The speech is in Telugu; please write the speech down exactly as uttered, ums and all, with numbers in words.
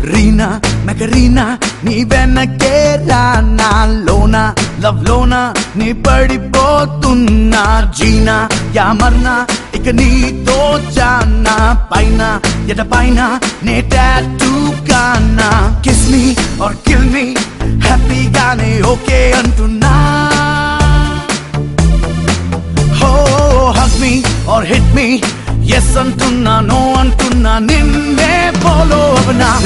రీనా మెకరీనా నీ వెనకే రానా లోనా లవ్ లోనా నీ పడిపోతున్నా జీనా యా మర్నా ఇక నీతో జానా పైన ఎట పైన నే టాటూ కానా kiss me or kill me హ్యాపీగానే ఓకే అంటున్నా హో hug me or hit me yes అంటున్నా నో అంటున్నా నిన్నే ఫాలో అవనా